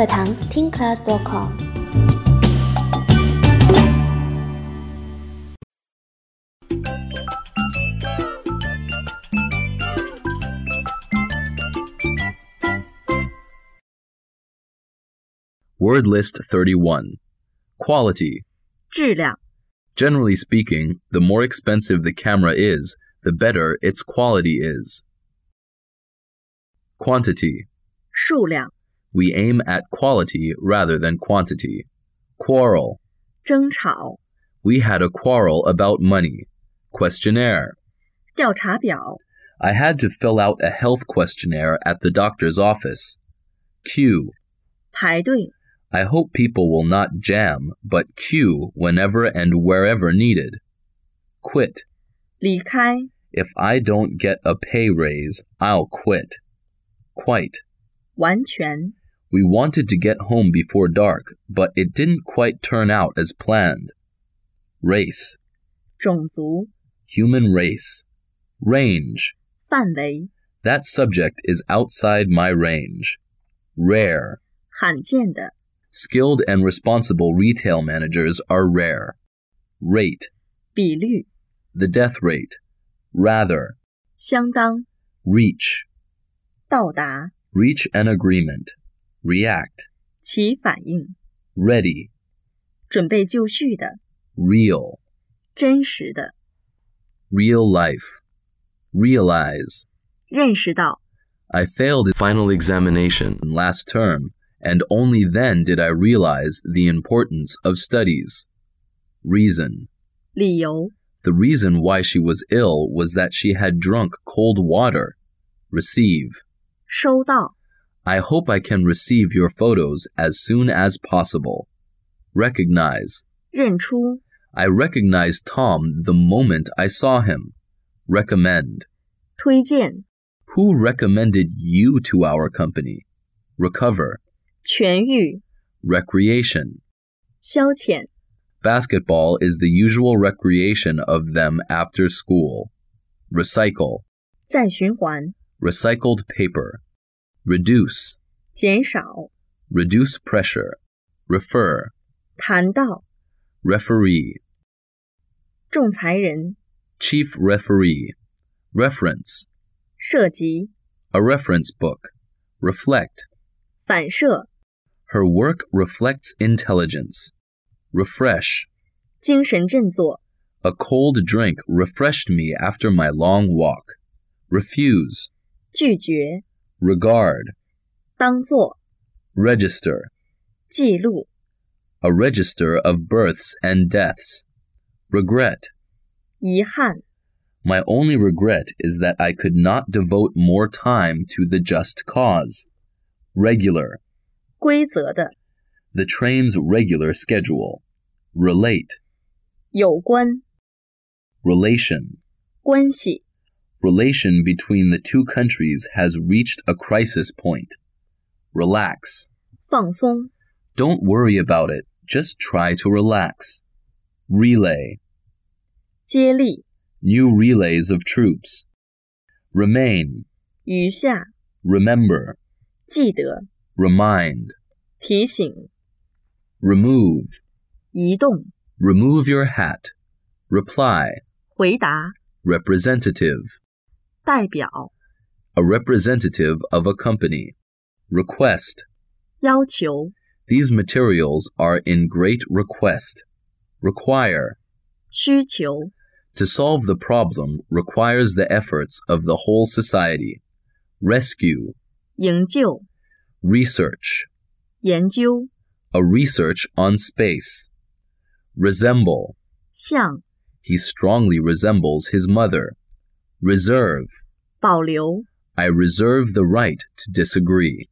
课堂听 class.com。 Word list 31. Quality. 质量 Generally speaking, the more expensive the camera is, the better its quality is. Quantity. 数量 We aim at quality rather than quantity. Quarrel. 争吵 We had a quarrel about money. Questionnaire. 调查表 I had to fill out a health questionnaire at the doctor's office. Queue. 排队 I hope people will not jam, but queue whenever and wherever needed. Quit. 离开 If I don't get a pay raise, I'll quit. Quite. 完全 We wanted to get home before dark, but it didn't quite turn out as planned. Race. 种族 Human race. Range. 范围 That subject is outside my range. Rare. 罕见的 Skilled and responsible retail managers are rare. Rate. 比率 The death rate. Rather. 相当 Reach. 到达 Reach an agreement. React. 起反应 Ready. 准备就绪的 Real. 真实的 Real life. Realize. 认识到 I failed the final examination last term, and only then did I realize the importance of studies. Reason. 理由 The reason why she was ill was that she had drunk cold water. Receive. 收到 I hope I can receive your photos as soon as possible. Recognize. 认出 I recognized Tom the moment I saw him. Recommend. 推荐 Who recommended you to our company? Recover. 痊愈 Recreation. 消遣 Basketball is the usual recreation of them after school. Recycle. 再循环 Recycled paper. Reduce. 减少 Reduce pressure. Refer. 谈到 Referee. 仲裁人 Chief referee. Reference. 涉及 A reference book. Reflect. 反射 Her work reflects intelligence. Refresh. 精神振作 A cold drink refreshed me after my long walk. Refuse. 拒绝 Regard. 当作 Register. 记录 A register of births and deaths. Regret. 遗憾 My only regret is that I could not devote more time to the just cause. Regular. 规则的 The train's regular schedule. Relate. 有关 Relation. 关系 Relation between the two countries has reached a crisis point. Relax. 放松 Don't worry about it. Just try to relax. Relay. 接力 New relays of troops. Remain. 余下 Remember. 记得 Remind. 提醒 Remove. 移动 Remove your hat. Reply. 回答 Representative. 代表 A representative of a company. Request. 要求 These materials are in great request. Require. 需求 To solve the problem requires the efforts of the whole society. Rescue. 营救 Research. 研究 A research on space. Resemble. 像 He strongly resembles his mother. Reserve. 保留 I reserve the right to disagree.